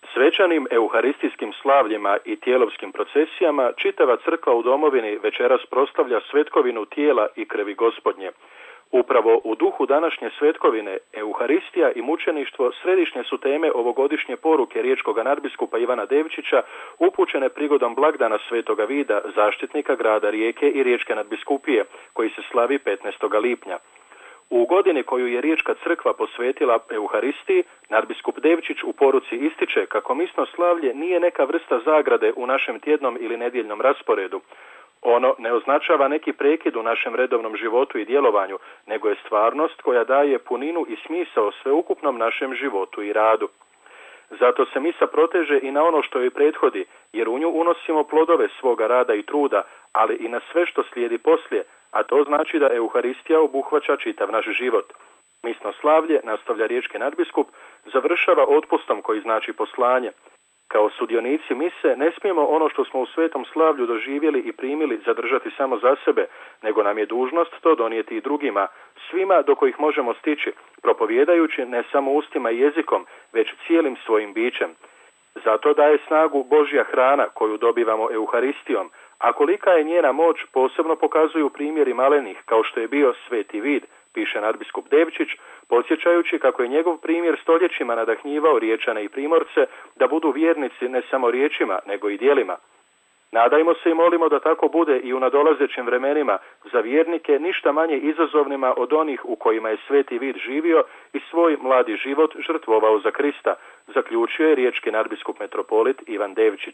Svečanim euharistijskim slavljima i tijelovskim procesijama čitava crkva u domovini večeras proslavlja svetkovinu tijela i krvi Gospodnje. Upravo u duhu današnje svetkovine, Euharistija i mučeništvo središnje su teme ovogodišnje poruke riječkog nadbiskupa Ivana Devčića upućene prigodom blagdana Svetoga Vida, zaštitnika grada Rijeke i Riječke nadbiskupije, koji se slavi 15. lipnja. U godini koju je Riječka crkva posvetila Euharistiji, nadbiskup Devčić u poruci ističe kako misno slavlje nije neka vrsta zagrade u našem tjednom ili nedjeljnom rasporedu. Ono ne označava neki prekid u našem redovnom životu i djelovanju, nego je stvarnost koja daje puninu i smisao sveukupnom našem životu i radu. Zato se misa proteže i na ono što joj prethodi, jer u nju unosimo plodove svoga rada i truda, ali i na sve što slijedi poslije, a to znači da Euharistija obuhvaća čitav naš život. Misno slavlje, nastavlja riječki nadbiskup, završava otpustom koji znači poslanje. Kao sudionici mise ne smijemo ono što smo u svetom slavlju doživjeli i primili zadržati samo za sebe, nego nam je dužnost to donijeti i drugima, svima do kojih možemo stići, propovijedajući ne samo ustima i jezikom, već cijelim svojim bićem. Zato daje snagu Božja hrana koju dobivamo Euharistijom, a kolika je njena moć posebno pokazuju primjeri malenih, kao što je bio Sveti Vid, piše nadbiskup Devčić, podsjećajući kako je njegov primjer stoljećima nadahnjivao Riječane i Primorce da budu vjernici ne samo riječima, nego i djelima. Nadajmo se i molimo da tako bude i u nadolazećim vremenima za vjernike ništa manje izazovnima od onih u kojima je Sveti Vid živio i svoj mladi život žrtvovao za Krista, zaključio je riječki nadbiskup metropolit Ivan Devčić.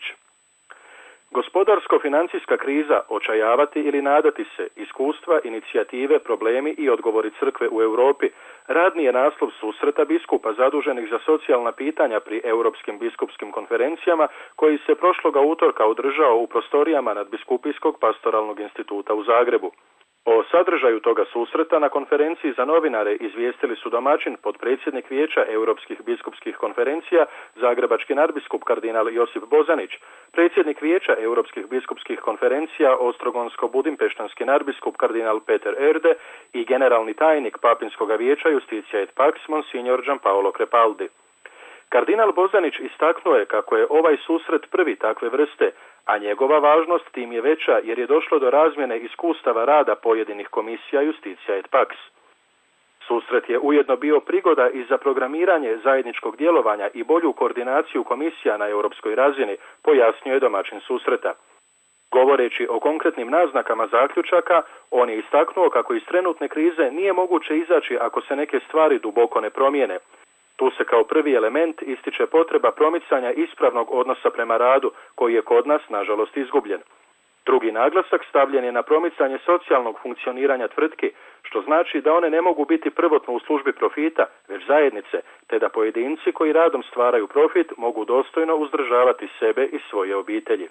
Gospodarsko-financijska kriza, očajavati ili nadati se, iskustva, inicijative, problemi i odgovori crkve u Europi, radni je naslov susreta biskupa zaduženih za socijalna pitanja pri Europskim biskupskim konferencijama, koji se prošloga utorka održao u prostorijama Nadbiskupijskog pastoralnog instituta u Zagrebu. O sadržaju toga susreta na konferenciji za novinare izvijestili su domaćin, potpredsjednik Vijeća Europskih biskupskih konferencija, zagrebački nadbiskup kardinal Josip Bozanić, predsjednik Vijeća Europskih biskupskih konferencija, ostrogonsko-budimpeštanski nadbiskup kardinal Peter Erde i generalni tajnik Papinskog vijeća Justitia et Pax monsignor Gianpaolo Crepaldi. Kardinal Bozanić istaknuo je kako je ovaj susret prvi takve vrste, a njegova važnost tim je veća jer je došlo do razmjene iskustava rada pojedinih komisija Justitia et Pax. Susret je ujedno bio prigoda i za programiranje zajedničkog djelovanja i bolju koordinaciju komisija na europskoj razini, pojasnio je domaćin susreta. Govoreći o konkretnim naznakama zaključaka, on je istaknuo kako iz trenutne krize nije moguće izaći ako se neke stvari duboko ne promijene. Tu se kao prvi element ističe potreba promicanja ispravnog odnosa prema radu, koji je kod nas, nažalost, izgubljen. Drugi naglasak stavljen je na promicanje socijalnog funkcioniranja tvrtki, što znači da one ne mogu biti prvotno u službi profita, već zajednice, te da pojedinci koji radom stvaraju profit mogu dostojno uzdržavati sebe i svoje obitelji.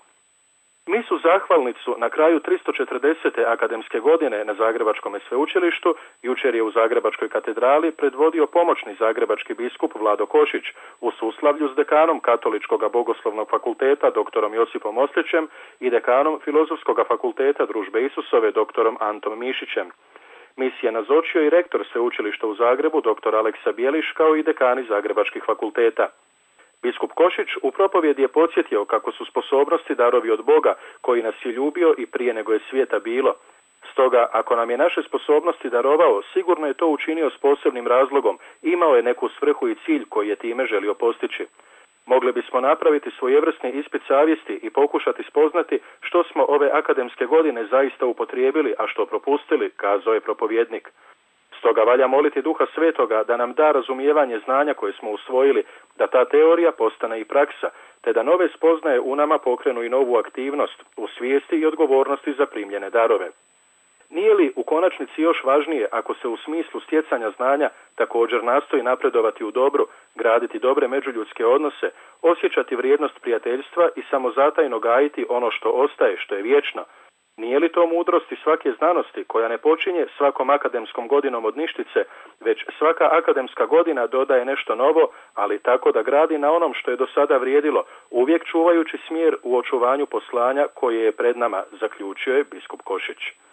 Misu zahvalnicu na kraju 340. akademske godine na Zagrebačkom sveučilištu jučer je u Zagrebačkoj katedrali predvodio pomoćni zagrebački biskup Vlado Košić u suslavlju s dekanom Katoličkog bogoslovnog fakulteta doktorom Josipom Oslićem i dekanom Filozofskog fakulteta Družbe Isusove doktorom Antom Mišićem. Mis je nazočio i rektor sveučilišta u Zagrebu dr. Aleksa Bijeliš kao i dekani zagrebačkih fakulteta. Biskup Košić u propovjedi je podsjetio kako su sposobnosti darovi od Boga koji nas je ljubio i prije nego je svijeta bilo. Stoga, ako nam je naše sposobnosti darovao, sigurno je to učinio s posebnim razlogom, imao je neku svrhu i cilj koji je time želio postići. Mogli bismo napraviti svojevrsni ispit savjesti i pokušati spoznati što smo ove akademske godine zaista upotrijebili, a što propustili, kazao je propovjednik. Stoga valja moliti Duha Svetoga da nam da razumijevanje znanja koje smo usvojili, da ta teorija postane i praksa, te da nove spoznaje u nama pokrenu i novu aktivnost u svijesti i odgovornosti za primljene darove. Nije li u konačnici još važnije ako se u smislu stjecanja znanja također nastoji napredovati u dobru, graditi dobre međuljudske odnose, osjećati vrijednost prijateljstva i samozatajno gajiti ono što ostaje, što je vječno? Nije li to mudrost i svake znanosti koja ne počinje svakom akademskom godinom od ništice, već svaka akademska godina dodaje nešto novo, ali tako da gradi na onom što je do sada vrijedilo, uvijek čuvajući smjer u očuvanju poslanja koje je pred nama, zaključio je biskup Košić.